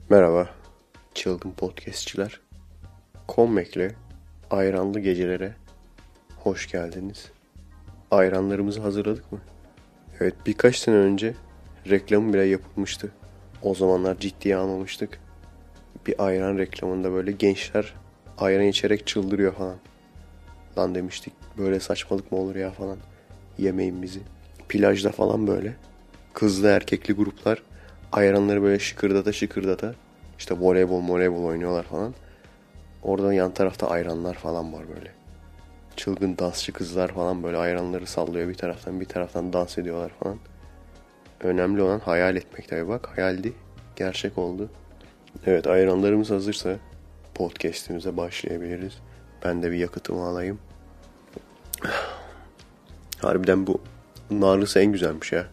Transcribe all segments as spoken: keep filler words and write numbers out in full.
Merhaba, çılgın podcastçiler. Konmek'le ayranlı gecelere hoş geldiniz. Ayranlarımızı hazırladık mı? Evet, birkaç sene önce reklamı bile yapılmıştı. O zamanlar ciddiye almamıştık. Bir ayran reklamında böyle gençler ayran içerek çıldırıyor falan. Lan demiştik, böyle saçmalık mı olur ya falan. Yemeyin bizi. Plajda falan böyle kızlı erkekli gruplar ayranları böyle şıkırdata şıkırdata işte voleybol voleybol oynuyorlar falan. Orada yan tarafta ayranlar falan var böyle. Çılgın dansçı kızlar falan böyle ayranları sallıyor bir taraftan bir taraftan dans ediyorlar falan. Önemli olan hayal etmek tabii, bak hayaldi, gerçek oldu. Evet, ayranlarımız hazırsa podcast'imize başlayabiliriz. Ben de bir yakıtımı alayım. Harbiden bu narlısı en güzelmiş ya.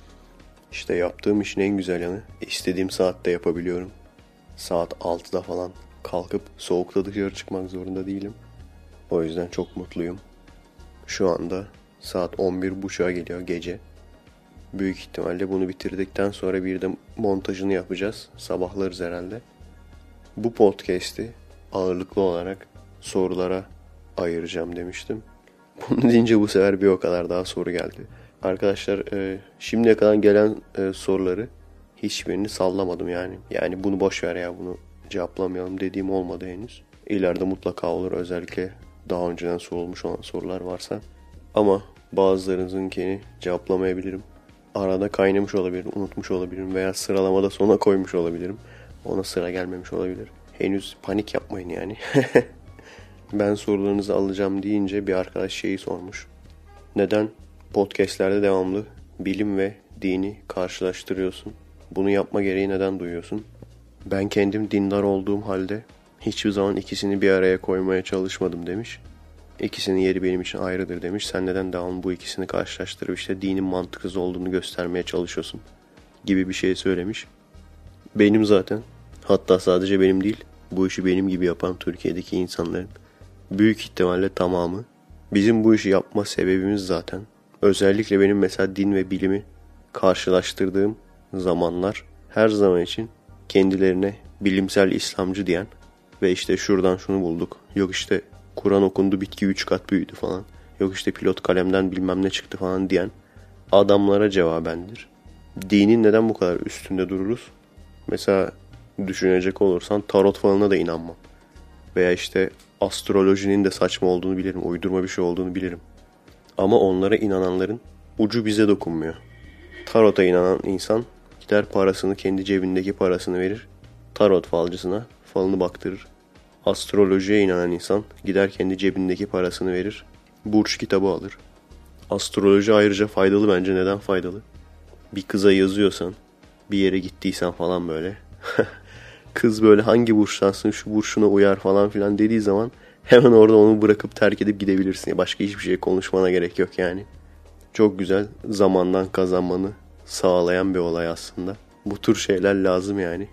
İşte yaptığım işin en güzel yanı, istediğim saatte yapabiliyorum. Saat altıda falan kalkıp soğukta dışarı çıkmak zorunda değilim. O yüzden çok mutluyum. Şu anda saat on bir buçuğa geliyor gece. Büyük ihtimalle bunu bitirdikten sonra bir de montajını yapacağız. Sabahlarız herhalde. Bu podcast'i ağırlıklı olarak sorulara ayıracağım demiştim. Bunu deyince bu sefer bir o kadar daha soru geldi. Arkadaşlar, e, şimdiye kadar gelen e, soruları hiçbirini sallamadım yani. Yani bunu boş ver ya, bunu cevaplamayalım dediğim olmadı henüz. İleride mutlaka olur, özellikle daha önceden sorulmuş olan sorular varsa. Ama bazılarınızınkini cevaplamayabilirim. Arada kaynamış olabilirim, unutmuş olabilirim veya sıralamada sona koymuş olabilirim. Ona sıra gelmemiş olabilir. Henüz panik yapmayın yani. Ben sorularınızı alacağım deyince bir arkadaş şeyi sormuş. Neden podcastlerde devamlı bilim ve dini karşılaştırıyorsun? Bunu yapma gereği neden duyuyorsun? Ben kendim dindar olduğum halde hiçbir zaman ikisini bir araya koymaya çalışmadım demiş. İkisinin yeri benim için ayrıdır demiş. Sen neden devamlı bu ikisini karşılaştırıp işte dinin mantıksız olduğunu göstermeye çalışıyorsun gibi bir şey söylemiş. Benim zaten, hatta sadece benim değil, bu işi benim gibi yapan Türkiye'deki insanların büyük ihtimalle tamamı, bizim bu işi yapma sebebimiz zaten. Özellikle benim mesela din ve bilimi karşılaştırdığım zamanlar her zaman için kendilerine bilimsel İslamcı diyen ve işte şuradan şunu bulduk, yok işte Kur'an okundu bitki üç kat büyüdü falan, yok işte pilot kalemden bilmem ne çıktı falan diyen adamlara cevabendir. Dinin neden bu kadar üstünde dururuz? Mesela düşünecek olursan tarot falına da inanmam. Veya işte astrolojinin de saçma olduğunu bilirim, uydurma bir şey olduğunu bilirim. Ama onlara inananların ucu bize dokunmuyor. Tarota inanan insan gider parasını, kendi cebindeki parasını verir. Tarot falcısına falını baktırır. Astrolojiye inanan insan gider kendi cebindeki parasını verir. Burç kitabı alır. Astroloji ayrıca faydalı bence. Neden faydalı? Bir kıza yazıyorsan, bir yere gittiysen falan böyle. Kız böyle hangi burçtansın, şu burçuna uyar falan filan dediği zaman hemen orada onu bırakıp terk edip gidebilirsin. Başka hiçbir şey konuşmana gerek yok yani. Çok güzel, zamandan kazanmanı sağlayan bir olay aslında. Bu tür şeyler lazım yani.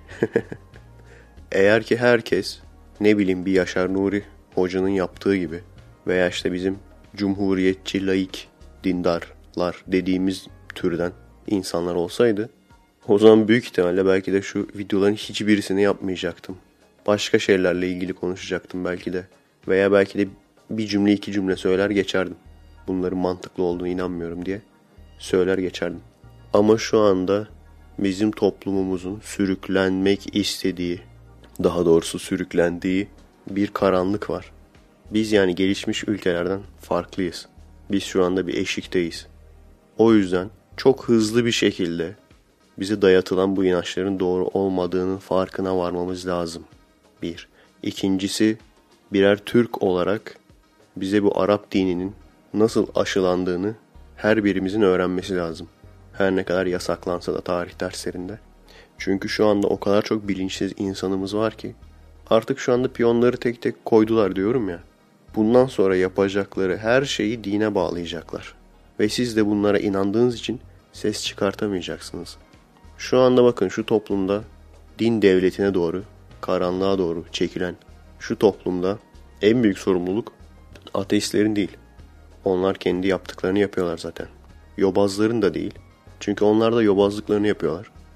Eğer ki herkes, ne bileyim bir Yaşar Nuri hocanın yaptığı gibi veya işte bizim cumhuriyetçi, laik, dindarlar dediğimiz türden insanlar olsaydı, o zaman büyük ihtimalle belki de şu videoların hiçbirisini yapmayacaktım. Başka şeylerle ilgili konuşacaktım belki de. Veya belki de bir cümle iki cümle söyler geçerdim. Bunların mantıklı olduğunu inanmıyorum diye söyler geçerdim. Ama şu anda bizim toplumumuzun sürüklenmek istediği, daha doğrusu sürüklendiği bir karanlık var. Biz yani gelişmiş ülkelerden farklıyız. Biz şu anda bir eşikteyiz. O yüzden çok hızlı bir şekilde bize dayatılan bu inançların doğru olmadığının farkına varmamız lazım. Bir. İkincisi, birer Türk olarak bize bu Arap dininin nasıl aşılandığını her birimizin öğrenmesi lazım. Her ne kadar yasaklansa da tarih derslerinde. Çünkü şu anda o kadar çok bilinçsiz insanımız var ki artık şu anda piyonları tek tek koydular diyorum ya. Bundan sonra yapacakları her şeyi dine bağlayacaklar. Ve siz de bunlara inandığınız için ses çıkartamayacaksınız. Şu anda bakın, şu toplumda din devletine doğru, karanlığa doğru çekilen şu toplumda en büyük sorumluluk ateistlerin değil. Onlar kendi yaptıklarını yapıyorlar zaten. Yobazların da değil. Çünkü onlar da yobazlıklarını yapıyorlar.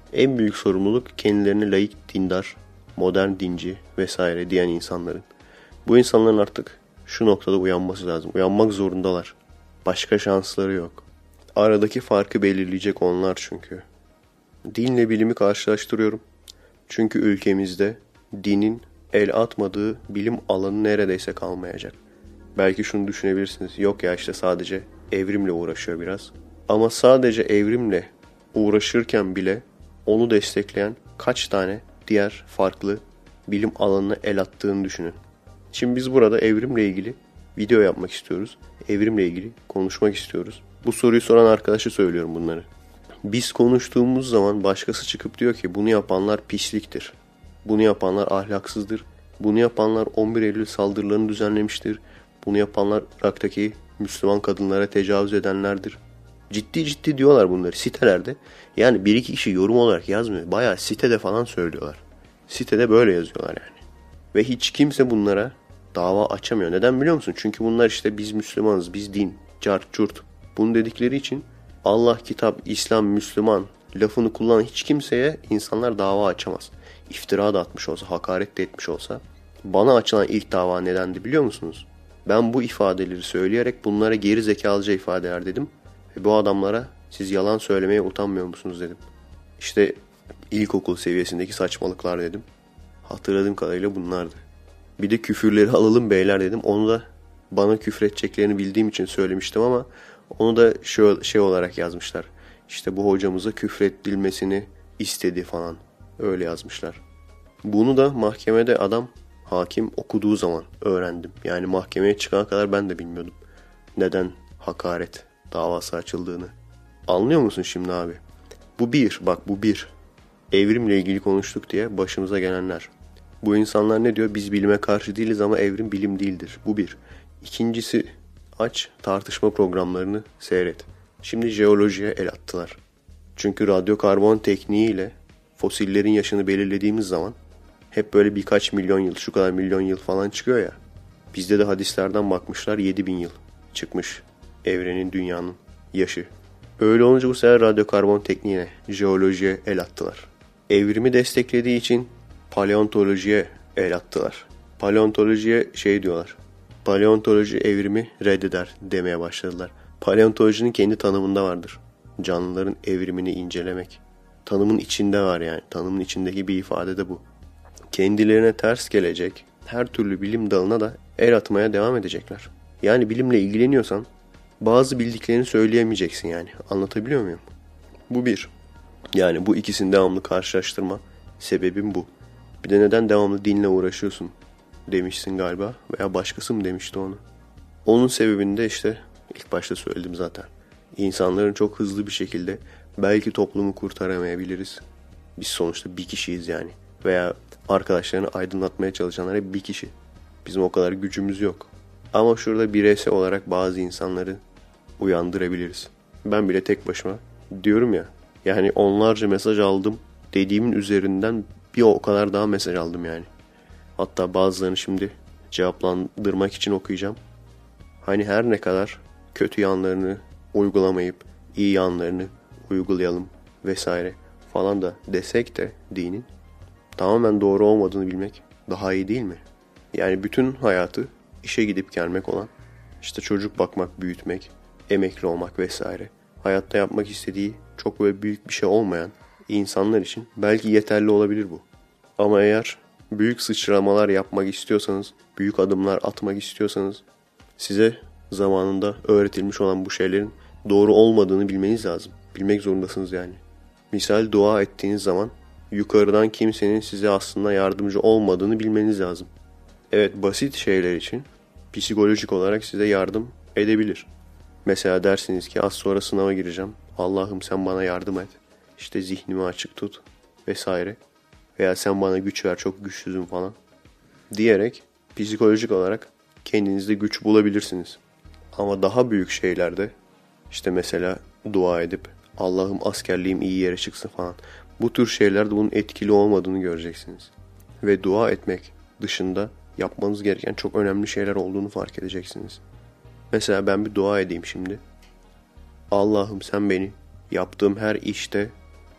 En büyük sorumluluk kendilerine layık dindar, modern dinci vesaire diyen insanların. Bu insanların artık şu noktada uyanması lazım. Uyanmak zorundalar. Başka şansları yok. Aradaki farkı belirleyecek onlar çünkü. Dinle bilimi karşılaştırıyorum. Çünkü ülkemizde dinin el atmadığı bilim alanı neredeyse kalmayacak. Belki şunu düşünebilirsiniz. Yok ya işte sadece evrimle uğraşıyor biraz. Ama sadece evrimle uğraşırken bile onu destekleyen kaç tane diğer farklı bilim alanına el attığını düşünün. Şimdi biz burada evrimle ilgili video yapmak istiyoruz. Evrimle ilgili konuşmak istiyoruz. Bu soruyu soran arkadaşa söylüyorum bunları. Biz konuştuğumuz zaman başkası çıkıp diyor ki bunu yapanlar pisliktir. Bunu yapanlar ahlaksızdır. Bunu yapanlar on bir Eylül saldırılarını düzenlemiştir. Bunu yapanlar Irak'taki Müslüman kadınlara tecavüz edenlerdir. Ciddi ciddi diyorlar bunları sitelerde. Yani bir iki kişi yorum olarak yazmıyor. Bayağı sitede falan söylüyorlar. Sitede böyle yazıyorlar yani. Ve hiç kimse bunlara dava açamıyor. Neden biliyor musun? Çünkü bunlar işte biz Müslümanız, biz din, cart, curt. Bunu dedikleri için Allah, kitap, İslam, Müslüman lafını kullanan hiç kimseye insanlar dava açamaz. İftira da atmış olsa, hakaret de etmiş olsa. Bana açılan ilk dava nedendi biliyor musunuz? Ben bu ifadeleri söyleyerek bunlara geri zekalıca ifadeler dedim. Ve bu adamlara siz yalan söylemeye utanmıyor musunuz dedim. İşte ilkokul seviyesindeki saçmalıklar dedim. Hatırladığım kadarıyla bunlardı. Bir de küfürleri alalım beyler dedim. Onu da bana küfredeceklerini bildiğim için söylemiştim ama onu da şöyle şey olarak yazmışlar. İşte bu hocamıza küfredilmesini istedi falan. Öyle yazmışlar. Bunu da mahkemede adam, hakim okuduğu zaman öğrendim. Yani mahkemeye çıkana kadar ben de bilmiyordum. Neden hakaret davası açıldığını. Anlıyor musun şimdi abi? Bu bir, bak bu bir. Evrimle ilgili konuştuk diye başımıza gelenler. Bu insanlar ne diyor? Biz bilime karşı değiliz ama evrim bilim değildir. Bu bir. İkincisi, aç tartışma programlarını seyret. Şimdi jeolojiye el attılar. Çünkü radyokarbon tekniğiyle fosillerin yaşını belirlediğimiz zaman hep böyle birkaç milyon yıl, şu kadar milyon yıl falan çıkıyor ya. Bizde de hadislerden bakmışlar yedi bin yıl çıkmış evrenin, dünyanın yaşı. Öyle olunca bu sefer radyokarbon tekniğine, jeolojiye el attılar. Evrimi desteklediği için paleontolojiye el attılar. Paleontolojiye şey diyorlar. Paleontoloji evrimi reddeder demeye başladılar. Paleontolojinin kendi tanımında vardır. Canlıların evrimini incelemek. Tanımın içinde var yani. Tanımın içindeki bir ifade de bu. Kendilerine ters gelecek her türlü bilim dalına da el atmaya devam edecekler. Yani bilimle ilgileniyorsan bazı bildiklerini söyleyemeyeceksin yani. Anlatabiliyor muyum? Bu bir. Yani bu ikisini devamlı karşılaştırma sebebim bu. Bir de neden devamlı dinle uğraşıyorsun demişsin galiba. Veya başkası mı demişti onu. Onun sebebini de işte ilk başta söyledim zaten. İnsanların çok hızlı bir şekilde belki toplumu kurtaramayabiliriz. Biz sonuçta bir kişiyiz yani. Veya arkadaşlarını aydınlatmaya çalışanlara bir kişi. Bizim o kadar gücümüz yok. Ama şurada bireysel olarak bazı insanları uyandırabiliriz. Ben bile tek başıma diyorum ya. Yani onlarca mesaj aldım dediğimin üzerinden bir o kadar daha mesaj aldım yani. Hatta bazılarını şimdi cevaplandırmak için okuyacağım. Hani her ne kadar kötü yanlarını uygulamayıp iyi yanlarını uygulayalım vesaire falan da desek de dinin tamamen doğru olmadığını bilmek daha iyi değil mi? Yani bütün hayatı işe gidip gelmek olan, işte çocuk bakmak, büyütmek, emekli olmak vesaire. Hayatta yapmak istediği çok böyle büyük bir şey olmayan insanlar için belki yeterli olabilir bu. Ama eğer büyük sıçramalar yapmak istiyorsanız, büyük adımlar atmak istiyorsanız size zamanında öğretilmiş olan bu şeylerin doğru olmadığını bilmeniz lazım. Bilmek zorundasınız yani. Misal dua ettiğiniz zaman yukarıdan kimsenin size aslında yardımcı olmadığını bilmeniz lazım. Evet, basit şeyler için psikolojik olarak size yardım edebilir. Mesela dersiniz ki az sonra sınava gireceğim. Allah'ım sen bana yardım et. İşte zihnimi açık tut vesaire. Veya sen bana güç ver, çok güçsüzüm falan diyerek psikolojik olarak kendinizde güç bulabilirsiniz. Ama daha büyük şeylerde işte mesela dua edip Allah'ım askerliğim iyi yere çıksın falan. Bu tür şeylerde bunun etkili olmadığını göreceksiniz. Ve dua etmek dışında yapmanız gereken çok önemli şeyler olduğunu fark edeceksiniz. Mesela ben bir dua edeyim şimdi. Allah'ım sen beni yaptığım her işte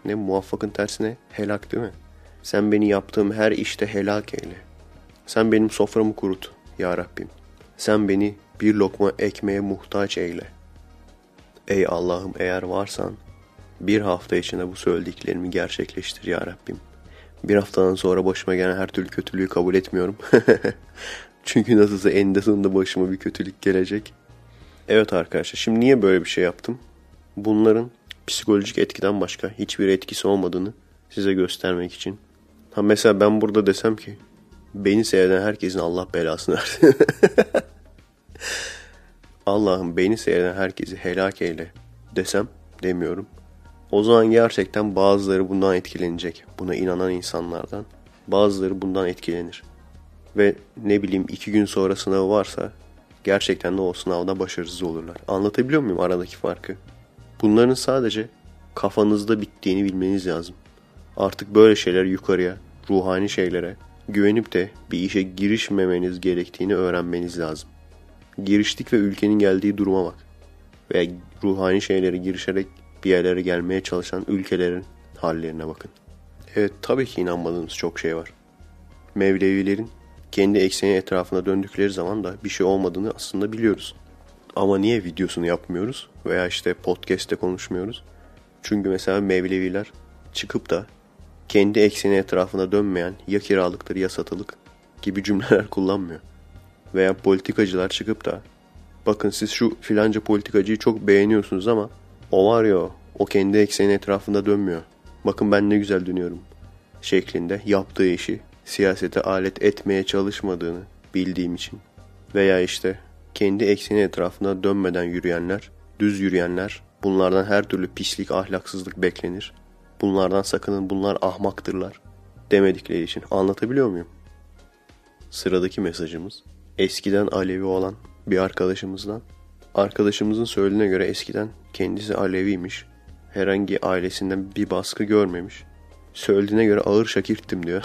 Ne muvaffakın tersine helak değil mi? Sen beni yaptığım her işte helak eyle. Sen benim soframı kurut ya Rabbim. Sen beni bir lokma ekmeğe muhtaç eyle. Ey Allah'ım eğer varsan bir hafta içinde bu söylediklerimi gerçekleştir ya Rabbim. Bir haftadan sonra başıma gelen her türlü kötülüğü kabul etmiyorum. Çünkü nasılsa eninde sonunda başıma bir kötülük gelecek. Evet arkadaşlar, şimdi niye böyle bir şey yaptım? Bunların psikolojik etkiden başka hiçbir etkisi olmadığını size göstermek için. Ha mesela ben burada desem ki beni seyreden herkesin Allah belasını versin. Allah'ım beni seyreden herkesi helak eyle desem, demiyorum. O zaman gerçekten bazıları bundan etkilenecek. Buna inanan insanlardan bazıları bundan etkilenir. Ve ne bileyim iki gün sonra sınavı varsa gerçekten de o sınavda başarısız olurlar. Anlatabiliyor muyum aradaki farkı? Bunların sadece kafanızda bittiğini bilmeniz lazım. Artık böyle şeyler yukarıya, ruhani şeylere güvenip de bir işe girişmemeniz gerektiğini öğrenmeniz lazım. Giriştik ve ülkenin geldiği duruma bak. Veya ruhani şeylere girişerek bir yerlere gelmeye çalışan ülkelerin hallerine bakın. Evet, tabii ki inanmadığımız çok şey var. Mevlevilerin kendi ekseni etrafına döndükleri zaman da bir şey olmadığını aslında biliyoruz. Ama niye videosunu yapmıyoruz veya işte podcast'te konuşmuyoruz? Çünkü mesela Mevleviler çıkıp da kendi ekseni etrafına dönmeyen ya kiralıktır ya satılık gibi cümleler kullanmıyor. Veya politikacılar çıkıp da bakın siz şu filanca politikacıyı çok beğeniyorsunuz ama o var ya, o kendi ekseni etrafında dönmüyor. Bakın ben ne güzel dönüyorum şeklinde yaptığı işi siyasete alet etmeye çalışmadığını bildiğim için. Veya işte kendi ekseni etrafında dönmeden yürüyenler, düz yürüyenler, bunlardan her türlü pislik, ahlaksızlık beklenir. Bunlardan sakının, bunlar ahmaktırlar demedikleri için. Anlatabiliyor muyum? Sıradaki mesajımız eskiden Alevi olan bir arkadaşımızdan. Arkadaşımızın söylediğine göre eskiden kendisi Aleviymiş. Herhangi ailesinden bir baskı görmemiş. Söylediğine göre ağır şakirttim diyor.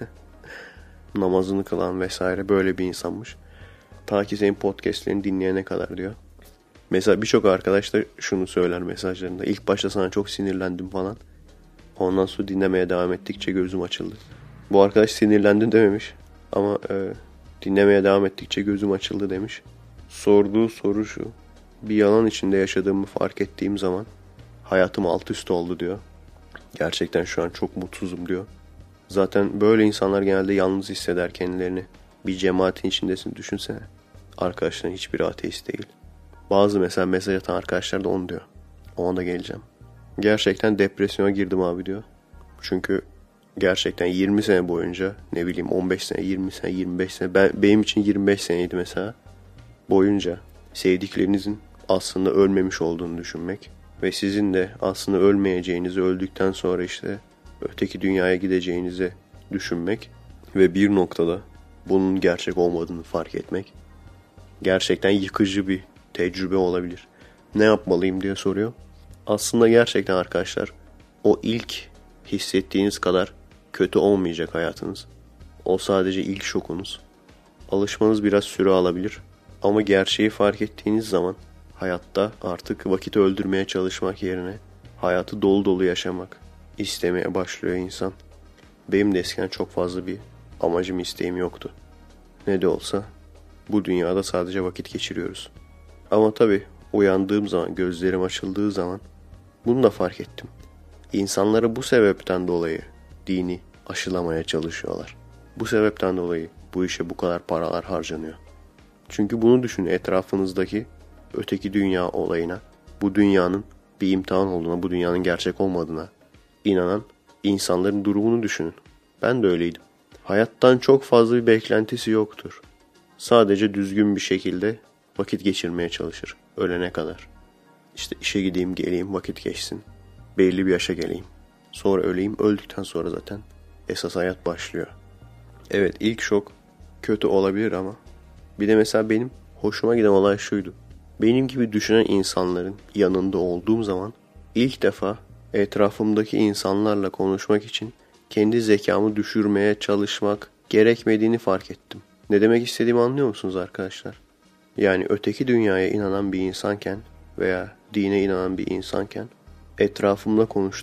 Namazını kılan vesaire böyle bir insanmış. Ta ki senin podcastlerini dinleyene kadar diyor. Mesela birçok arkadaş da şunu söyler mesajlarında. İlk başta sana çok sinirlendim falan. Ondan sonra dinlemeye devam ettikçe gözüm açıldı. Bu arkadaş sinirlendim dememiş. Ama e, dinlemeye devam ettikçe gözüm açıldı demiş. Sorduğu soru şu. Bir yalan içinde yaşadığımı fark ettiğim zaman hayatım alt üst oldu diyor. Gerçekten şu an çok mutsuzum diyor. Zaten böyle insanlar genelde yalnız hisseder kendilerini. Bir cemaatin içindesin, düşünsene. Arkadaşların hiçbiri ateist değil. Bazı mesela mesaj atan arkadaşlar da onu diyor. Ona da geleceğim. Gerçekten depresyona girdim abi diyor. Çünkü gerçekten yirmi sene boyunca, ne bileyim on beş sene, yirmi sene, yirmi beş sene, ben, benim için yirmi beş seneydi mesela. Boyunca sevdiklerinizin aslında ölmemiş olduğunu düşünmek ve sizin de aslında ölmeyeceğinizi, öldükten sonra işte öteki dünyaya gideceğinizi düşünmek ve bir noktada bunun gerçek olmadığını fark etmek gerçekten yıkıcı bir tecrübe olabilir. Ne yapmalıyım diye soruyor. Aslında gerçekten arkadaşlar o ilk hissettiğiniz kadar kötü olmayacak hayatınız. O sadece ilk şokunuz. Alışmanız biraz süre alabilir. Ama gerçeği fark ettiğiniz zaman hayatta artık vakit öldürmeye çalışmak yerine hayatı dolu dolu yaşamak istemeye başlıyor insan. Benim de eskiden çok fazla bir amacım, isteğim yoktu. Ne de olsa bu dünyada sadece vakit geçiriyoruz. Ama tabii uyandığım zaman, gözlerim açıldığı zaman bunu da fark ettim. İnsanlara bu sebepten dolayı dini aşılamaya çalışıyorlar. Bu sebepten dolayı bu işe bu kadar paralar harcanıyor. Çünkü bunu düşünün, etrafınızdaki öteki dünya olayına, bu dünyanın bir imtihan olduğuna, bu dünyanın gerçek olmadığına inanan insanların durumunu düşünün. Ben de öyleydim. Hayattan çok fazla bir beklentisi yoktur. Sadece düzgün bir şekilde vakit geçirmeye çalışır ölene kadar. İşte işe gideyim, geleyim, vakit geçsin. Belli bir yaşa geleyim. Sonra öleyim. Öldükten sonra zaten esas hayat başlıyor. Evet, ilk şok kötü olabilir ama bir de mesela benim hoşuma giden olay şuydu. Benim gibi düşünen insanların yanında olduğum zaman ilk defa etrafımdaki insanlarla konuşmak için kendi zekamı düşürmeye çalışmak gerekmediğini fark ettim. Ne demek istediğimi anlıyor musunuz arkadaşlar? Yani öteki dünyaya inanan bir insanken veya dine inanan bir insanken etrafımda konuştuğum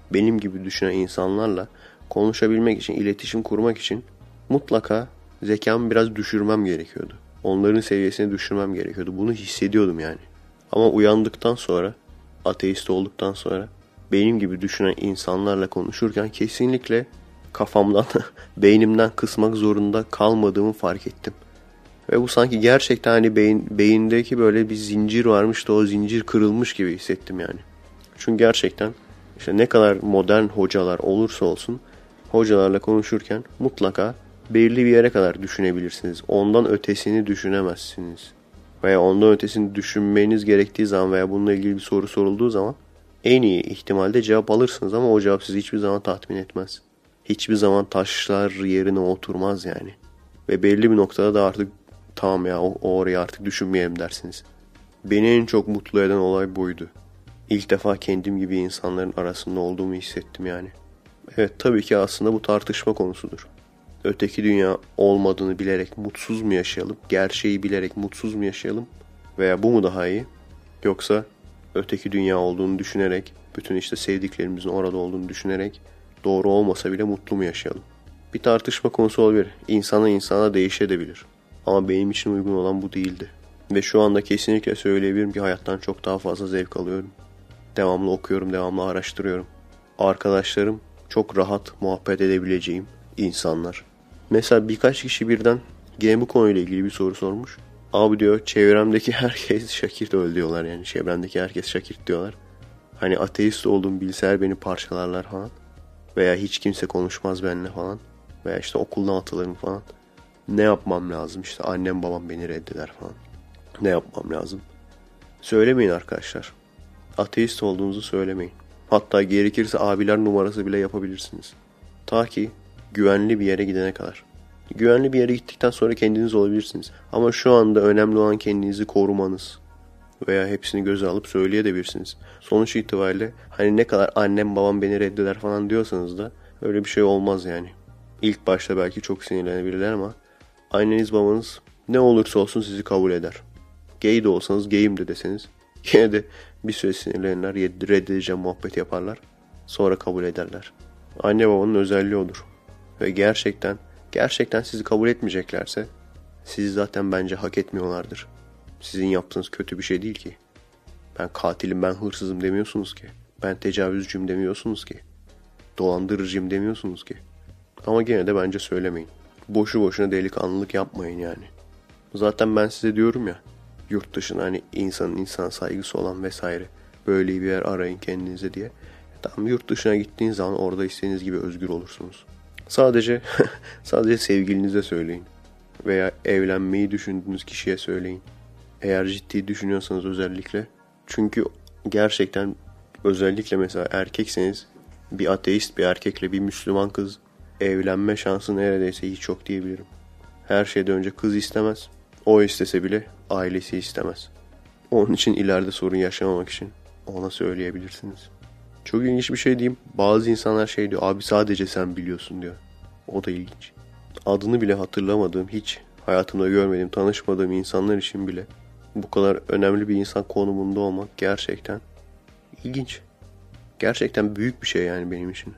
benim gibi düşünen insanlarla konuşabilmek için, iletişim kurmak için mutlaka zekamı biraz düşürmem gerekiyordu. Onların seviyesine düşürmem gerekiyordu. Bunu hissediyordum yani. Ama uyandıktan sonra, ateist olduktan sonra benim gibi düşünen insanlarla konuşurken kesinlikle kafamdan, beynimden kısmak zorunda kalmadığımı fark ettim. Ve bu sanki gerçekten hani beyin, beyindeki böyle bir zincir varmış da o zincir kırılmış gibi hissettim yani. Çünkü gerçekten işte ne kadar modern hocalar olursa olsun hocalarla konuşurken mutlaka belirli bir yere kadar düşünebilirsiniz. Ondan ötesini düşünemezsiniz. Veya ondan ötesini düşünmeniz gerektiği zaman veya bununla ilgili bir soru sorulduğu zaman en iyi ihtimalde cevap alırsınız ama o cevap sizi hiçbir zaman tatmin etmez. Hiçbir zaman taşlar yerine oturmaz yani. Ve belli bir noktada da artık tamam ya o, o orayı artık düşünmeyelim dersiniz. Beni en çok mutlu eden olay buydu. İlk defa kendim gibi insanların arasında olduğumu hissettim yani. Evet tabii ki aslında bu tartışma konusudur. Öteki dünya olmadığını bilerek mutsuz mu yaşayalım? Gerçeği bilerek mutsuz mu yaşayalım? Veya bu mu daha iyi? Yoksa öteki dünya olduğunu düşünerek, bütün işte sevdiklerimizin orada olduğunu düşünerek doğru olmasa bile mutlu mu yaşayalım? Bir tartışma konusu olabilir. İnsana insana değişebilir. Ama benim için uygun olan bu değildi. Ve şu anda kesinlikle söyleyebilirim ki hayattan çok daha fazla zevk alıyorum. Devamlı okuyorum, devamlı araştırıyorum. Arkadaşlarım çok rahat muhabbet edebileceğim insanlar. Mesela birkaç kişi birden gene bu konuyla ilgili bir soru sormuş. Abi diyor çevremdeki herkes Şakirt öyle diyorlar yani. Çevremdeki herkes Şakirt diyorlar. Hani ateist olduğum bilseler beni parçalarlar falan. Veya hiç kimse konuşmaz benimle falan. Veya işte okuldan atılırım falan. Ne yapmam lazım işte annem babam beni reddeder falan. Ne yapmam lazım? Söylemeyin arkadaşlar. Ateist olduğunuzu söylemeyin. Hatta gerekirse abiler numarası bile yapabilirsiniz. Ta ki güvenli bir yere gidene kadar. Güvenli bir yere gittikten sonra kendiniz olabilirsiniz. Ama şu anda önemli olan kendinizi korumanız. Veya hepsini göze alıp söyleyebilirsiniz. Sonuç itibariyle hani ne kadar annem babam beni reddeder falan diyorsanız da öyle bir şey olmaz yani. İlk başta belki çok sinirlenebilirler ama anneniz babanız ne olursa olsun sizi kabul eder. Gay de olsanız gayim de deseniz yine de bir süre sinirlenirler, reddedeceğim muhabbet yaparlar. Sonra kabul ederler. Anne babanın özelliği odur. Ve gerçekten, gerçekten sizi kabul etmeyeceklerse sizi zaten bence hak etmiyorlardır. Sizin yaptığınız kötü bir şey değil ki. Ben katilim, ben hırsızım demiyorsunuz ki. Ben tecavüzcüyüm demiyorsunuz ki. Dolandırıcıyım demiyorsunuz ki. Ama gene de bence söylemeyin. Boşu boşuna delikanlılık yapmayın yani. Zaten ben size diyorum ya, yurt dışına hani insanın insana saygısı olan vesaire böyle bir yer arayın kendinize diye. Tamam, yurt dışına gittiğiniz zaman orada istediğiniz gibi özgür olursunuz. Sadece sadece sevgilinize söyleyin. Veya evlenmeyi düşündüğünüz kişiye söyleyin. Eğer ciddi düşünüyorsanız özellikle. Çünkü gerçekten özellikle mesela erkekseniz bir ateist bir erkekle bir Müslüman kız evlenme şansı neredeyse hiç yok diyebilirim. Her şeyden önce kız istemez. O istese bile ailesi istemez. Onun için ileride sorun yaşamamak için ona söyleyebilirsiniz. Çok ilginç bir şey diyeyim. Bazı insanlar şey diyor. Abi sadece sen biliyorsun diyor. O da ilginç. Adını bile hatırlamadığım, hiç hayatımda görmediğim, tanışmadığım insanlar için bile bu kadar önemli bir insan konumunda olmak gerçekten ilginç. Gerçekten büyük bir şey yani benim için.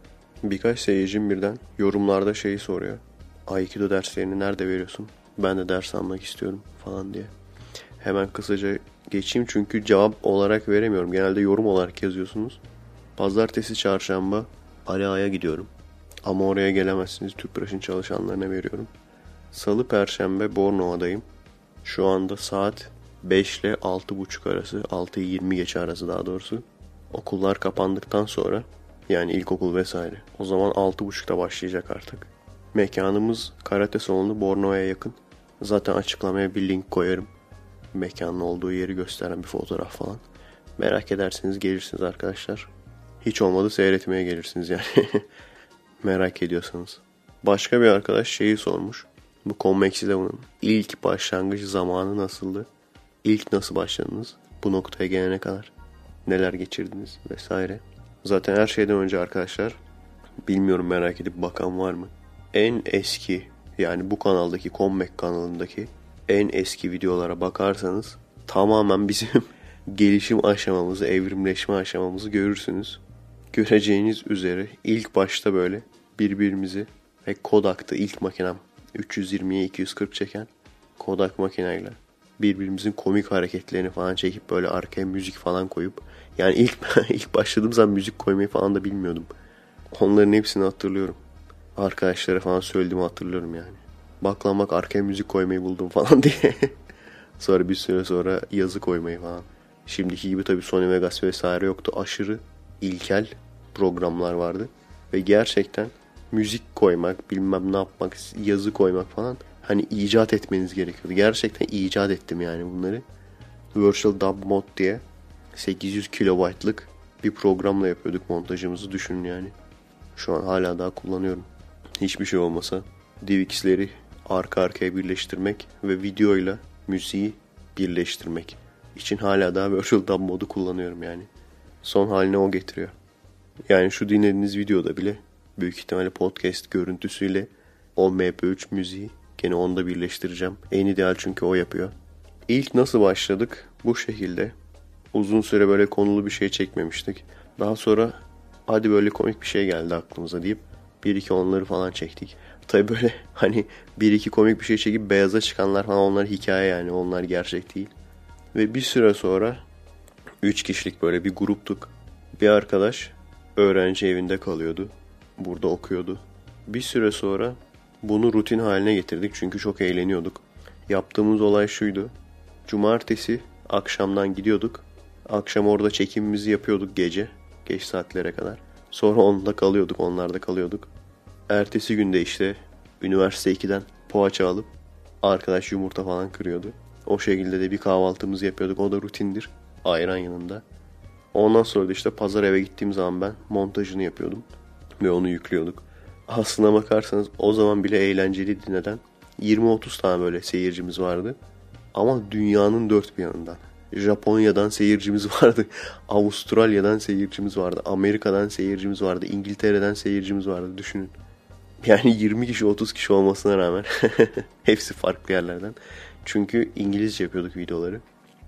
Birkaç seyircim birden yorumlarda şeyi soruyor. Aikido derslerini nerede veriyorsun? Ben de ders almak istiyorum falan diye. Hemen kısaca geçeyim çünkü cevap olarak veremiyorum. Genelde yorum olarak yazıyorsunuz. Pazartesi, çarşamba Ali Ağa'ya gidiyorum. Ama oraya gelemezsiniz. Tüpraş'ın çalışanlarına veriyorum. Salı, perşembe Bornova'dayım. Şu anda saat beş ile altı buçuk arası. altı yirmi geçe arası daha doğrusu. Okullar kapandıktan sonra yani ilkokul vesaire. O zaman altı buçukta başlayacak artık. Mekanımız karate salonu Bornova'ya yakın. Zaten açıklamaya bir link koyarım. Mekanın olduğu yeri gösteren bir fotoğraf falan. Merak ederseniz gelirsiniz arkadaşlar. Hiç olmadı seyretmeye gelirsiniz yani. Merak ediyorsanız. Başka bir arkadaş şeyi sormuş. Bu Convex Eleven'ın ilk başlangıç zamanı nasıldı? İlk nasıl başladınız? Bu noktaya gelene kadar. Neler geçirdiniz vesaire. Zaten her şeyden önce arkadaşlar, bilmiyorum merak edip bakan var mı? En eski yani bu kanaldaki Convex kanalındaki en eski videolara bakarsanız tamamen bizim gelişim aşamamızı, evrimleşme aşamamızı görürsünüz. Göreceğiniz üzere ilk başta böyle birbirimizi ve Kodak'tı ilk makinem üç yüz yirmiye iki yüz kırk çeken Kodak makineyle birbirimizin komik hareketlerini falan çekip böyle arkaya müzik falan koyup yani ilk ilk başladığım zaman müzik koymayı falan da bilmiyordum. Onların hepsini hatırlıyorum. Arkadaşlara falan söylediğimi hatırlıyorum yani. Bak lan bak arkaya müzik koymayı buldum falan diye. Sonra bir süre sonra yazı koymayı falan. Şimdiki gibi tabii Sony Vegas vesaire yoktu. Aşırı ilkel programlar vardı. Ve gerçekten müzik koymak, bilmem ne yapmak, yazı koymak falan hani icat etmeniz gerekiyordu. Gerçekten icat ettim yani bunları. Virtual Dub Mod diye sekiz yüz kilobaytlık bir programla yapıyorduk montajımızı, düşünün yani. Şu an hala daha kullanıyorum. Hiçbir şey olmasa D V X'leri arka arkaya birleştirmek ve videoyla müziği birleştirmek için hala daha Virtual Dub modu kullanıyorum yani. Son haline o getiriyor. Yani şu dinlediğiniz videoda bile büyük ihtimalle podcast görüntüsüyle o M P üç müziği gene onda birleştireceğim. En ideal çünkü o yapıyor. İlk nasıl başladık? Bu şekilde. Uzun süre böyle konulu bir şey çekmemiştik. Daha sonra hadi böyle komik bir şey geldi aklımıza deyip bir iki onları falan çektik. Tabii böyle hani bir iki komik bir şey çekip beyaza çıkanlar falan onlar hikaye yani, onlar gerçek değil. Ve bir süre sonra üç kişilik böyle bir gruptuk. Bir arkadaş öğrenci evinde kalıyordu. Burada okuyordu. Bir süre sonra bunu rutin haline getirdik çünkü çok eğleniyorduk. Yaptığımız olay şuydu. Cumartesi akşamdan gidiyorduk. Akşam orada çekimimizi yapıyorduk gece. Geç saatlere kadar. Sonra onda kalıyorduk, onlarda kalıyorduk. Ertesi günde işte üniversite ikiden poğaça alıp arkadaş yumurta falan kırıyordu. O şekilde de bir kahvaltımızı yapıyorduk. O da rutindir. Ayran yanında. Ondan sonra da işte pazar eve gittiğim zaman ben montajını yapıyordum. Ve onu yüklüyorduk. Aslına bakarsanız o zaman bile eğlenceliydi. Neden? yirmi otuz tane böyle seyircimiz vardı. Ama dünyanın dört bir yanından. Japonya'dan seyircimiz vardı. Avustralya'dan seyircimiz vardı. Amerika'dan seyircimiz vardı. İngiltere'den seyircimiz vardı. Düşünün. Yani yirmi kişi otuz kişi olmasına rağmen hepsi farklı yerlerden. Çünkü İngilizce yapıyorduk videoları.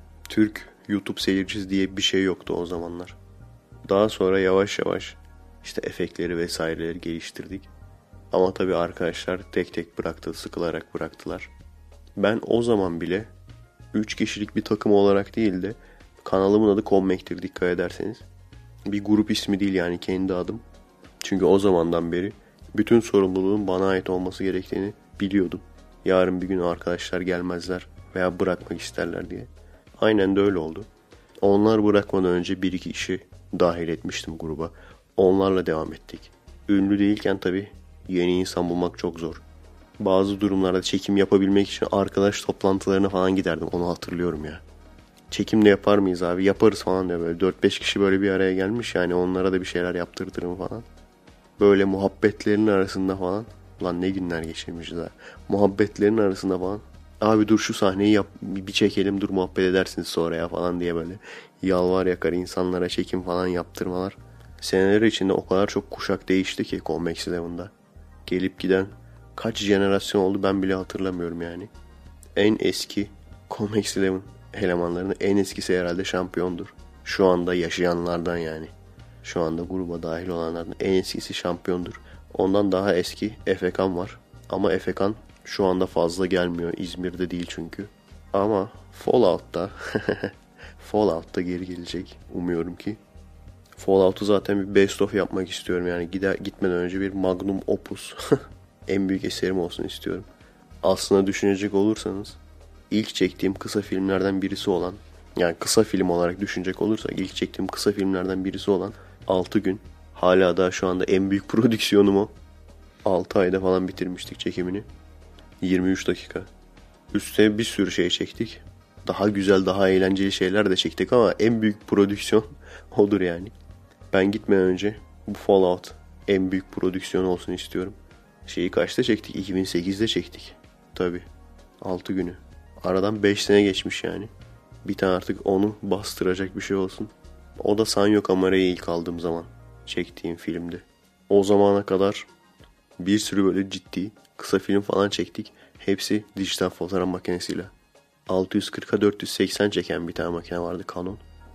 Türk YouTube seyircisi diye bir şey yoktu o zamanlar. Daha sonra yavaş yavaş işte efektleri vesaireleri geliştirdik. Ama tabii arkadaşlar tek tek bıraktı, sıkılarak bıraktılar. Ben o zaman bile üç kişilik bir takım olarak değil de kanalımın adı Commec'tir dikkat ederseniz. Bir grup ismi değil yani, kendi adım. Çünkü o zamandan beri bütün sorumluluğun bana ait olması gerektiğini biliyordum. Yarın bir gün arkadaşlar gelmezler veya bırakmak isterler diye. Aynen de öyle oldu. Onlar bırakmadan önce bir iki işi dahil etmiştim gruba. Onlarla devam ettik. Ünlü değilken tabii yeni insan bulmak çok zor. Bazı durumlarda çekim yapabilmek için arkadaş toplantılarına falan giderdim. Onu hatırlıyorum ya. Çekim de yapar mıyız abi? Yaparız falan diye böyle dört beş kişi böyle bir araya gelmiş yani, onlara da bir şeyler yaptırtırım falan. Böyle muhabbetlerin arasında falan. Lan ne günler geçirmişiz ha. Muhabbetlerin arasında falan. Abi dur şu sahneyi yap, bir çekelim, dur muhabbet edersiniz sonra ya falan diye böyle yalvar yakar insanlara çekim falan yaptırmalar. Seneler içinde o kadar çok kuşak değişti ki Convex Eleven'da. Gelip giden kaç jenerasyon oldu ben bile hatırlamıyorum yani. En eski Convex Eleven elemanlarının en eskisi herhalde şampiyondur. Şu anda yaşayanlardan yani. Şu anda gruba dahil olanlardan en eskisi şampiyondur. Ondan daha eski Efekan var. Ama Efekan şu anda fazla gelmiyor. İzmir'de değil çünkü. Ama Fallout'ta Fallout'ta geri gelecek. Umuyorum ki. Fallout'u zaten bir best of yapmak istiyorum. Yani gider, gitmeden önce bir magnum opus. En büyük eserim olsun istiyorum. Aslında düşünecek olursanız ilk çektiğim kısa filmlerden birisi olan, yani kısa film olarak düşünecek olursak ilk çektiğim kısa filmlerden birisi olan altı gün. Hala daha şu anda en büyük prodüksiyonum o. altı ayda falan bitirmiştik çekimini. yirmi üç dakika. Üstüne bir sürü şey çektik. Daha güzel, daha eğlenceli şeyler de çektik ama en büyük prodüksiyon odur yani. Ben gitmeden önce bu Fallout en büyük prodüksiyon olsun istiyorum. Şeyi kaçta çektik? iki bin sekizde çektik. Tabii. altı günü. Aradan beş sene geçmiş yani. Bir tane artık onu bastıracak bir şey olsun. O da Sanyo kamerayı ilk aldığım zaman çektiğim filmdi. O zamana kadar bir sürü böyle ciddi kısa film falan çektik. Hepsi dijital fotoğraf makinesiyle. altı yüz kırka dört yüz seksen çeken bir tane makine vardı, Canon.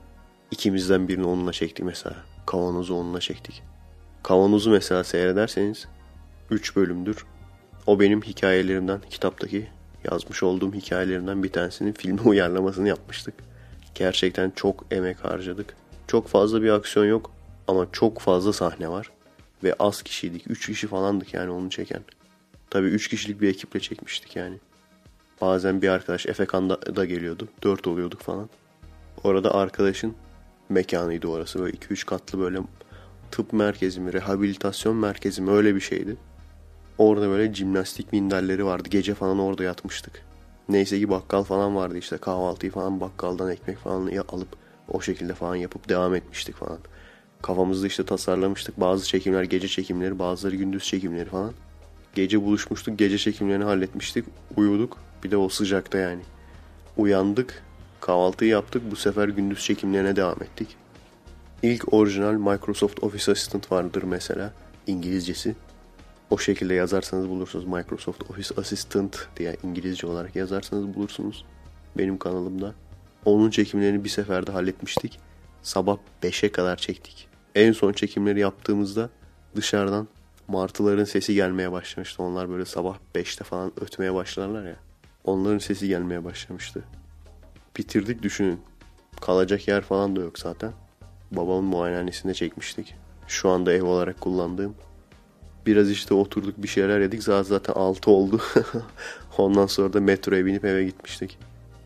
İkimizden birini onunla çektik mesela. Kavanozu onunla çektik. Kavanozu mesela seyrederseniz üç bölümdür. O benim hikayelerimden, kitaptaki yazmış olduğum hikayelerimden bir tanesinin filme uyarlamasını yapmıştık. Gerçekten çok emek harcadık. Çok fazla bir aksiyon yok ama çok fazla sahne var. Ve az kişiydik. üç kişi falandık yani onu çeken. Tabii üç kişilik bir ekiple çekmiştik yani. Bazen bir arkadaş Efekan da, da geliyordu. dört oluyorduk falan. Orada arkadaşın mekanıydı orası. Böyle iki üç katlı böyle tıp merkezi mi, rehabilitasyon merkezi mi öyle bir şeydi. Orada böyle jimnastik minderleri vardı. Gece falan orada yatmıştık. Neyse ki bakkal falan vardı işte. Kahvaltıyı falan bakkaldan ekmek falan alıp o şekilde falan yapıp devam etmiştik falan. Kafamızda işte tasarlamıştık. Bazı çekimler gece çekimleri, bazıları gündüz çekimleri falan. Gece buluşmuştuk. Gece çekimlerini halletmiştik. Uyuduk. Bir de o sıcakta yani. Uyandık. Kahvaltıyı yaptık. Bu sefer gündüz çekimlerine devam ettik. İlk orijinal Microsoft Office Assistant vardır mesela. İngilizcesi. O şekilde yazarsanız bulursunuz. Microsoft Office Assistant diye İngilizce olarak yazarsanız bulursunuz. Benim kanalımda. Onun çekimlerini bir seferde halletmiştik. Sabah beşe kadar çektik. En son çekimleri yaptığımızda dışarıdan martıların sesi gelmeye başlamıştı. Onlar böyle sabah beşte falan ötmeye başlarlar ya. Onların sesi gelmeye başlamıştı. Bitirdik düşünün. Kalacak yer falan da yok zaten. Babamın muayenehanesinde çekmiştik. Şu anda ev olarak kullandığım. Biraz işte oturduk bir şeyler yedik. Zaten altı oldu. Ondan sonra da metroya binip eve gitmiştik.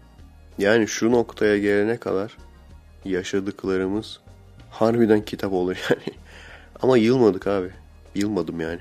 Yani şu noktaya gelene kadar yaşadıklarımız harbiden kitap olur yani. Ama yılmadık abi. Yılmadım yani.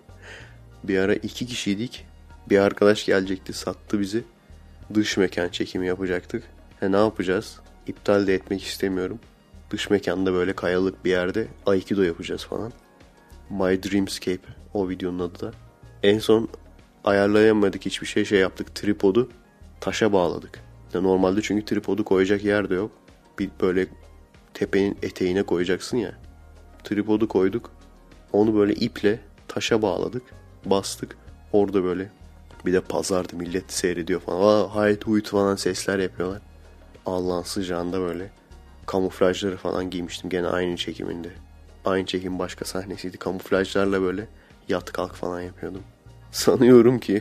Bir ara iki kişiydik. Bir arkadaş gelecekti, sattı bizi. Dış mekan çekimi yapacaktık. He, ne yapacağız? İptal de etmek istemiyorum. Dış mekanda böyle kayalık bir yerde Aikido yapacağız falan. My Dreamscape o videonun adı da. En son ayarlayamadık hiçbir şey şey yaptık. Tripodu taşa bağladık. Normalde çünkü tripodu koyacak yer de yok. Bir böyle tepenin eteğine koyacaksın ya. Tripodu koyduk. Onu böyle iple taşa bağladık. Bastık. Orada böyle bir de pazardı, millet seyrediyor falan. Aa, hayt huyt falan sesler yapıyorlar. Allah'ın sıcağında böyle kamuflajları falan giymiştim. Gene aynı çekiminde. Aynı çekim başka sahnesiydi. Kamuflajlarla böyle yat kalk falan yapıyordum. Sanıyorum ki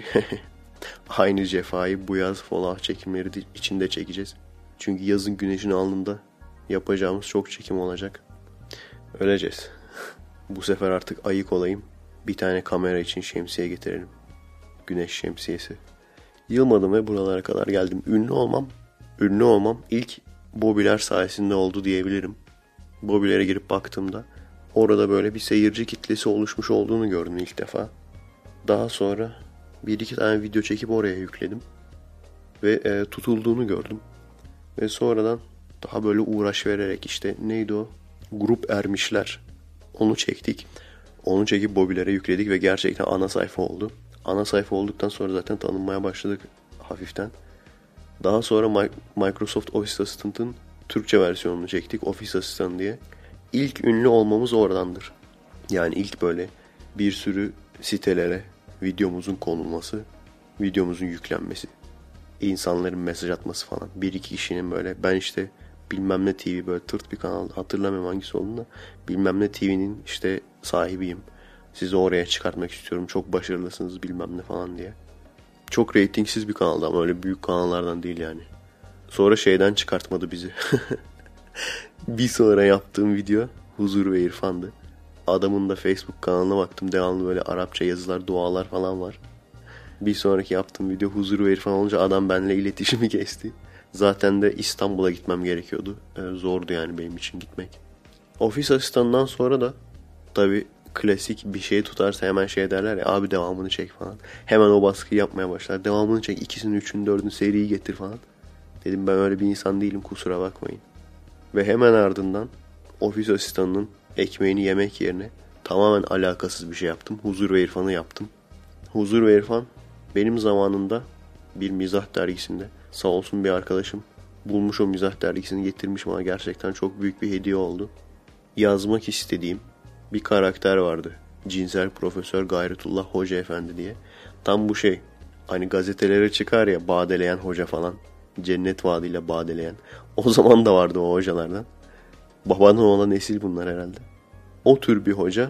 aynı cefayı bu yaz Fallout çekimleri içinde çekeceğiz. Çünkü yazın güneşin alnında yapacağımız çok çekim olacak. Öleceğiz. Bu sefer artık ayık olayım. Bir tane kamera için şemsiye getirelim. Güneş şemsiyesi. Yılmadım ve buralara kadar geldim. Ünlü olmam, ünlü olmam ilk Bobiler sayesinde oldu diyebilirim. Bobilere girip baktığımda orada böyle bir seyirci kitlesi oluşmuş olduğunu gördüm ilk defa. Daha sonra bir iki tane video çekip oraya yükledim. Ve e, tutulduğunu gördüm. Ve sonradan daha böyle uğraş vererek işte neydi o? Grup Ermişler. Onu çektik. Onu çekip Bobilere yükledik ve gerçekten ana sayfa oldu. Ana sayfa olduktan sonra zaten tanınmaya başladık hafiften. Daha sonra Microsoft Office Assistant'ın Türkçe versiyonunu çektik. Office Assistant diye. İlk ünlü olmamız oradandır. Yani ilk böyle bir sürü sitelere videomuzun konulması, videomuzun yüklenmesi, insanların mesaj atması falan. Bir iki kişinin böyle ben işte bilmem ne T V böyle tırt bir kanal hatırlamıyorum hangisi olduğunu da bilmem ne T V'nin işte sahibiyim. Sizi oraya çıkartmak istiyorum. Çok başarılısınız bilmem ne falan diye. Çok reytingsiz bir kanaldı ama öyle büyük kanallardan değil yani. Sonra şeyden çıkartmadı bizi. Bir sonra yaptığım video Huzur ve İrfan'dı. Adamın da Facebook kanalına baktım. Devamlı böyle Arapça yazılar, dualar falan var. Bir sonraki yaptığım video Huzur ve İrfan olunca adam benimle iletişimi kesti. Zaten de İstanbul'a gitmem gerekiyordu. Ee, zordu yani benim için gitmek. Ofis asistanından sonra da tabii klasik bir şey tutarsa hemen şey derler ya abi devamını çek falan. Hemen o baskıyı yapmaya başlar. Devamını çek, ikisini, üçünü, dördünü seriyi getir falan. Dedim ben öyle bir insan değilim, kusura bakmayın. Ve hemen ardından ofis asistanının ekmeğini yemek yerine tamamen alakasız bir şey yaptım. Huzur ve İrfan'ı yaptım. Huzur ve İrfan benim zamanında bir mizah dergisinde, sağ olsun bir arkadaşım bulmuş o mizah dergisini getirmiş bana, gerçekten çok büyük bir hediye oldu. Yazmak istediğim bir karakter vardı. Cinsel Profesör Gayretullah Hoca Efendi diye. Tam bu şey, hani gazetelere çıkar ya badeleyen hoca falan. Cennet vaadiyle badeleyen. O zaman da vardı o hocalardan. Babadan olan nesil bunlar herhalde. O tür bir hoca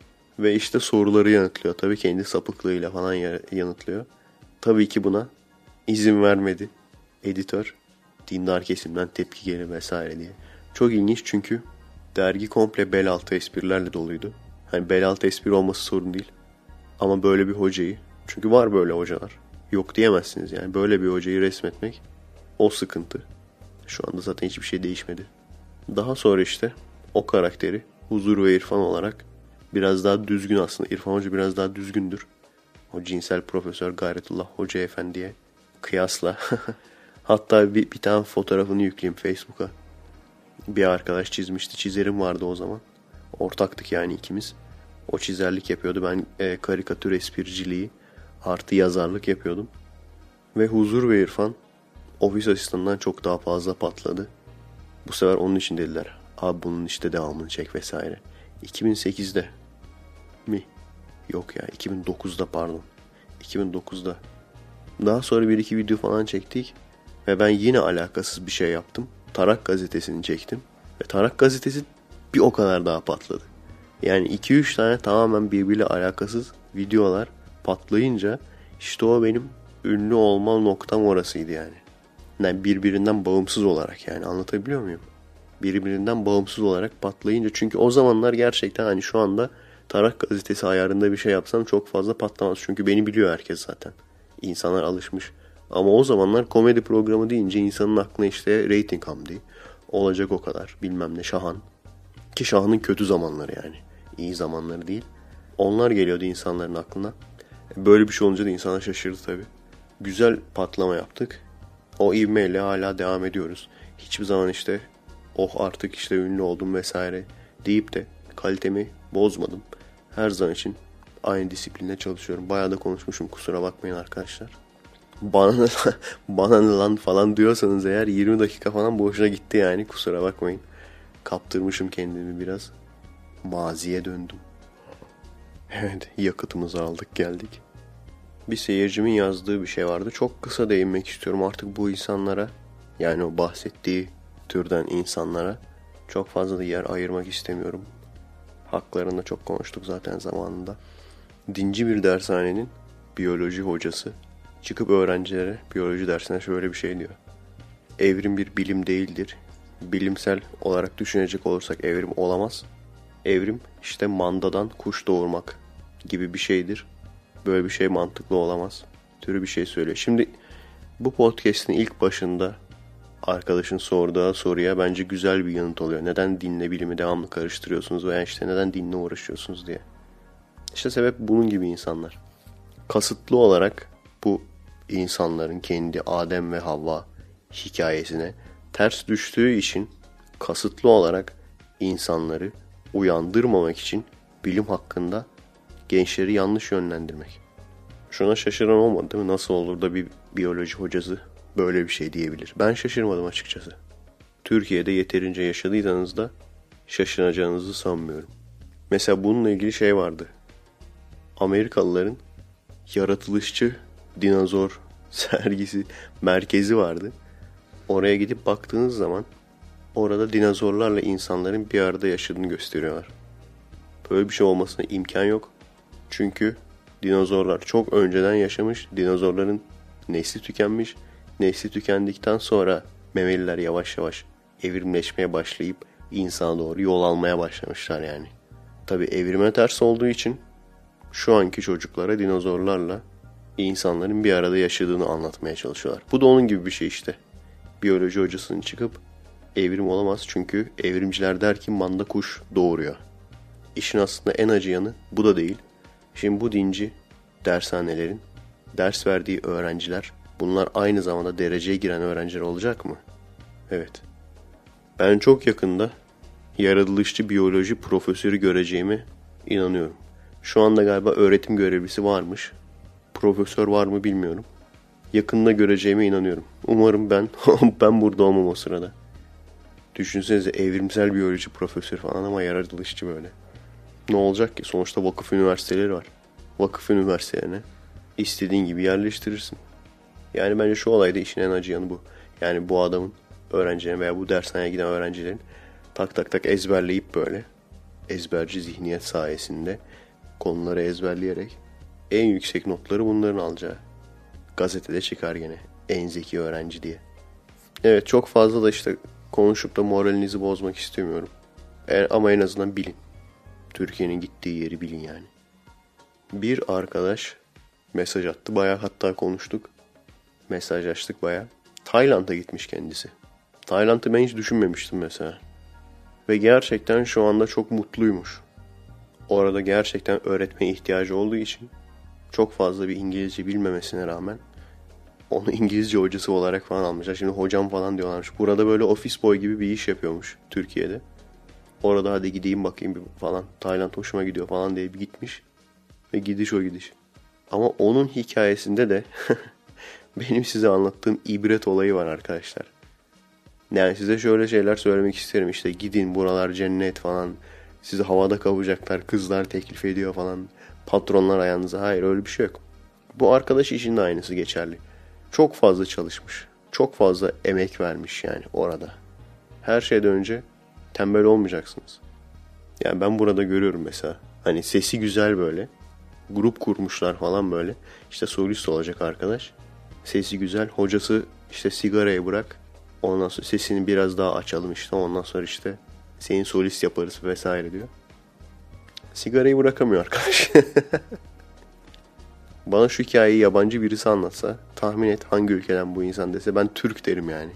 ve işte soruları yanıtlıyor. Tabii kendi sapıklığıyla falan yanıtlıyor. Tabii ki buna izin vermedi editör. Dindar kesimden tepki gelir vesaire diye. Çok ilginç çünkü dergi komple bel altı esprilerle doluydu. Hani bel altı espri olması sorun değil. Ama böyle bir hocayı, çünkü var böyle hocalar. Yok diyemezsiniz yani. Böyle bir hocayı resmetmek o sıkıntı. Şu anda zaten hiçbir şey değişmedi. Daha sonra işte o karakteri Huzur ve İrfan olarak biraz daha düzgün aslında. İrfan Hoca biraz daha düzgündür. O cinsel profesör Gayretullah Hoca Efendi'ye kıyasla. Hatta bir, bir tane fotoğrafını yükleyeyim Facebook'a. Bir arkadaş çizmişti. Çizerim vardı o zaman. Ortaktık yani ikimiz. O çizerlik yapıyordu. Ben e, karikatür espriciliği artı yazarlık yapıyordum. Ve Huzur ve İrfan ofis asistanından çok daha fazla patladı. Bu sefer onun için dediler. Abi bunun işte devamını çek vesaire. iki bin sekizde mi? Yok ya iki bin dokuzda pardon. iki bin dokuzda. Daha sonra bir iki video falan çektik. Ve ben yine alakasız bir şey yaptım. Tarak gazetesini çektim. Ve Tarak gazetesi bir o kadar daha patladı. Yani iki üç tane tamamen birbiriyle alakasız videolar patlayınca işte o benim ünlü olma noktam orasıydı yani. Yani birbirinden bağımsız olarak yani anlatabiliyor muyum? Birbirinden bağımsız olarak patlayınca çünkü o zamanlar gerçekten hani şu anda Tarak gazetesi ayarında bir şey yapsam çok fazla patlamaz. Çünkü beni biliyor herkes zaten. İnsanlar alışmış. Ama o zamanlar komedi programı deyince insanın aklına işte reyting hamdi. Olacak o kadar. Bilmem ne Şahan. Ki Şahan'ın kötü zamanları yani. İyi zamanları değil. Onlar geliyordu insanların aklına. Böyle bir şey olunca da insanlar şaşırdı tabii. Güzel patlama yaptık. O ivmeyle hala devam ediyoruz. Hiçbir zaman işte oh artık işte ünlü oldum vesaire deyip de kalitemi bozmadım. Her zaman için aynı disiplinle çalışıyorum. Bayağı da konuşmuşum kusura bakmayın arkadaşlar. Bana ne, bana ne lan falan diyorsanız eğer yirmi dakika falan boşuna gitti yani kusura bakmayın. Kaptırmışım kendimi biraz. Maziye döndüm. Evet yakıtımızı aldık geldik. Bir seyircimin yazdığı bir şey vardı. Çok kısa değinmek istiyorum artık bu insanlara. Yani o bahsettiği türden insanlara. Çok fazla da yer ayırmak istemiyorum. Haklarında çok konuştuk zaten zamanında. Dinci bir dershanenin biyoloji hocası çıkıp öğrencilere biyoloji dersine şöyle bir şey diyor. Evrim bir bilim değildir. Bilimsel olarak düşünecek olursak evrim olamaz. Evrim işte mandadan kuş doğurmak gibi bir şeydir. Böyle bir şey mantıklı olamaz. Türü bir şey söylüyor. Şimdi bu podcast'in ilk başında arkadaşın sorduğu soruya bence güzel bir yanıt oluyor. Neden dinle bilimi devamlı karıştırıyorsunuz veya işte neden dinle uğraşıyorsunuz diye. İşte sebep bunun gibi insanlar. Kasıtlı olarak bu insanların kendi Adem ve Havva hikayesine ters düştüğü için kasıtlı olarak insanları uyandırmamak için bilim hakkında gençleri yanlış yönlendirmek. Şuna şaşıran olmadı değil mi? Nasıl olur da bir biyoloji hocası böyle bir şey diyebilir? Ben şaşırmadım açıkçası. Türkiye'de yeterince yaşadıysanız da şaşıracağınızı sanmıyorum. Mesela bununla ilgili şey vardı. Amerikalıların yaratılışçı dinozor sergisi merkezi vardı. Oraya gidip baktığınız zaman orada dinozorlarla insanların bir arada yaşadığını gösteriyorlar. Böyle bir şey olmasına imkan yok. Çünkü dinozorlar çok önceden yaşamış. Dinozorların nesli tükenmiş. Nesli tükendikten sonra memeliler yavaş yavaş evrimleşmeye başlayıp insana doğru yol almaya başlamışlar yani. Tabii evrime ters olduğu için şu anki çocuklara dinozorlarla insanların bir arada yaşadığını anlatmaya çalışıyorlar. Bu da onun gibi bir şey işte. Biyoloji hocasının çıkıp evrim olamaz çünkü evrimciler der ki manda kuş doğuruyor. İşin aslında en acı yanı bu da değil. Şimdi bu dinci dershanelerin ders verdiği öğrenciler bunlar aynı zamanda dereceye giren öğrenciler olacak mı? Evet. Ben çok yakında yaratılışçı biyoloji profesörü göreceğime inanıyorum. Şu anda galiba öğretim görevlisi varmış. Profesör var mı bilmiyorum. Yakında göreceğime inanıyorum. Umarım ben ben burada olmam o sırada. Düşünsenize evrimsel biyoloji profesörü falan ama yaratılışçı böyle. Ne olacak ki? Sonuçta vakıf üniversiteleri var. Vakıf üniversitelerine istediğin gibi yerleştirirsin. Yani bence şu olayda işin en acı yanı bu. Yani bu adamın öğrencilerin veya bu dershaneye giden öğrencilerin Tak tak tak ezberleyip böyle ezberci zihniyet sayesinde konuları ezberleyerek en yüksek notları bunların alacağı. Gazetede çıkar gene en zeki öğrenci diye. Evet, çok fazla da işte konuşup da moralinizi bozmak istemiyorum. E, ama en azından bilin. Türkiye'nin gittiği yeri bilin yani. Bir arkadaş mesaj attı. Bayağı hatta konuştuk. Mesajlaştık bayağı. Tayland'a gitmiş kendisi. Tayland'ı ben hiç düşünmemiştim mesela. Ve gerçekten şu anda çok mutluymuş. Orada gerçekten öğretmeye ihtiyacı olduğu için çok fazla bir İngilizce bilmemesine rağmen onu İngilizce hocası olarak falan almışlar. Şimdi hocam falan diyorlarmış. Burada böyle office boy gibi bir iş yapıyormuş Türkiye'de. Orada hadi gideyim bakayım bir falan. Tayland hoşuma gidiyor falan diye bir gitmiş. Ve gidiş o gidiş. Ama onun hikayesinde de benim size anlattığım ibret olayı var arkadaşlar. Yani size şöyle şeyler söylemek isterim. İşte gidin buralar cennet falan. Sizi havada kavacaklar. Kızlar teklif ediyor falan. Patronlar ayağınıza. Hayır, öyle bir şey yok. Bu arkadaş için de aynısı geçerli. Çok fazla çalışmış. Çok fazla emek vermiş yani orada. Her şeyden önce tembel olmayacaksınız. Yani ben burada görüyorum mesela. Hani sesi güzel böyle. Grup kurmuşlar falan böyle. İşte solist olacak arkadaş. Sesi güzel. Hocası işte sigarayı bırak. Ondan sonra sesini biraz daha açalım işte. Ondan sonra işte senin solist yaparız vesaire diyor. Sigarayı bırakamıyor arkadaş. Bana şu hikayeyi yabancı birisi anlatsa, tahmin et hangi ülkeden bu insan dese, ben Türk derim yani.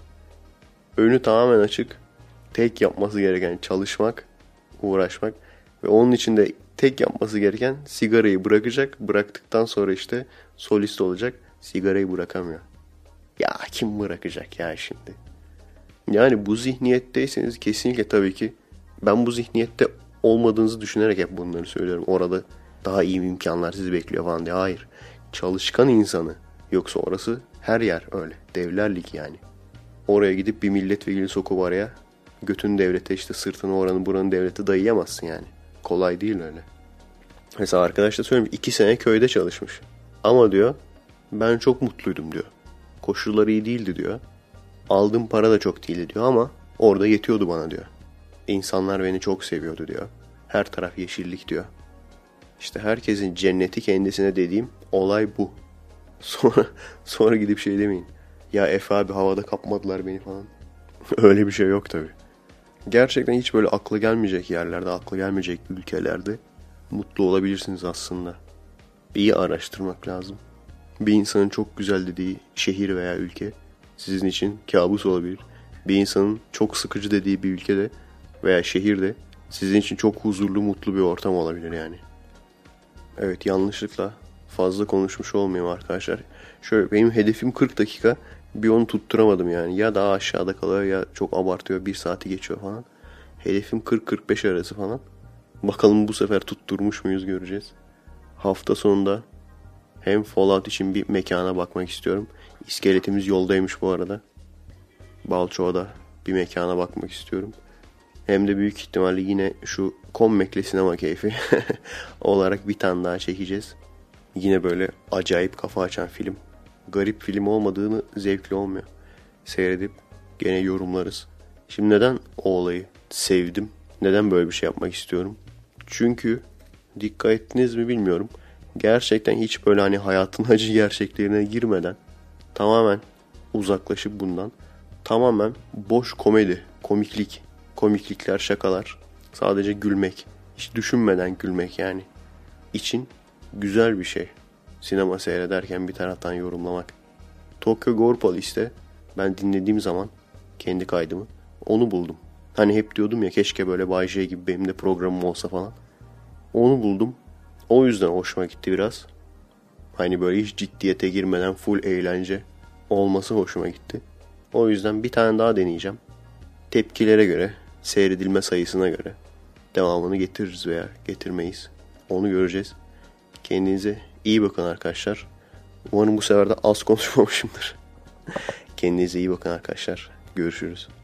Önü tamamen açık. Tek yapması gereken çalışmak, uğraşmak ve onun için de tek yapması gereken sigarayı bırakacak. Bıraktıktan sonra işte solist olacak. Sigarayı bırakamıyor. Ya kim bırakacak ya şimdi? Yani bu zihniyetteyseniz kesinlikle tabii ki ben bu zihniyette olmadığınızı düşünerek hep bunları söylüyorum. Orada daha iyi imkanlar sizi bekliyor falan diye. Hayır. Çalışkan insanı. Yoksa orası her yer öyle. Devler Ligi yani. Oraya gidip bir milletvekili sokup araya götün devlete işte sırtını oranın buranın devlete dayayamazsın yani. Kolay değil öyle. Mesela arkadaş da söylüyorum, iki sene köyde çalışmış. Ama diyor ben çok mutluydum diyor. Koşullar iyi değildi diyor. Aldığım para da çok değildi diyor ama orada yetiyordu bana diyor. İnsanlar beni çok seviyordu diyor. Her taraf yeşillik diyor. İşte herkesin cenneti kendisine dediğim olay bu. Sonra sonra gidip şey demeyin. Ya Efe abi havada kapmadılar beni falan. Öyle bir şey yok tabii. Gerçekten hiç böyle akla gelmeyecek yerlerde, akla gelmeyecek ülkelerde mutlu olabilirsiniz aslında. İyi araştırmak lazım. Bir insanın çok güzel dediği şehir veya ülke sizin için kabus olabilir. Bir insanın çok sıkıcı dediği bir ülkede veya şehirde sizin için çok huzurlu, mutlu bir ortam olabilir yani. Evet, yanlışlıkla fazla konuşmuş olmayayım arkadaşlar. Şöyle benim hedefim kırk dakika. Bir onu tutturamadım yani. Ya daha aşağıda kalıyor ya çok abartıyor. Bir saati geçiyor falan. Hedefim kırk kırk beş arası falan. Bakalım bu sefer tutturmuş muyuz, göreceğiz. Hafta sonunda hem Fallout için bir mekana bakmak istiyorum. İskeletimiz yoldaymış bu arada. Balçova'da bir mekana bakmak istiyorum. Hem de büyük ihtimalle yine şu Kommekle sinema keyfi olarak bir tane daha çekeceğiz. Yine böyle acayip kafa açan film. Garip film olmadığını zevkli olmuyor. Seyredip gene yorumlarız. Şimdi neden o olayı sevdim? Neden böyle bir şey yapmak istiyorum? Çünkü dikkat ettiniz mi bilmiyorum. Gerçekten hiç böyle hani hayatın acı gerçeklerine girmeden tamamen uzaklaşıp bundan tamamen boş komedi, komiklik, komiklikler, şakalar, sadece gülmek, hiç düşünmeden gülmek yani için güzel bir şey. Sinema seyrederken bir taraftan yorumlamak. Tokyo Ghoul ben dinlediğim zaman kendi kaydımı onu buldum. Hani hep diyordum ya keşke böyle Bay J gibi benim de programım olsa falan. Onu buldum. O yüzden hoşuma gitti biraz. Hani böyle hiç ciddiyete girmeden full eğlence olması hoşuma gitti. O yüzden bir tane daha deneyeceğim. Tepkilere göre, seyredilme sayısına göre devamını getiririz veya getirmeyiz. Onu göreceğiz. Kendinize iyi bakın arkadaşlar. Umarım bu sefer de az konuşmamışımdır. Kendinize iyi bakın arkadaşlar. Görüşürüz.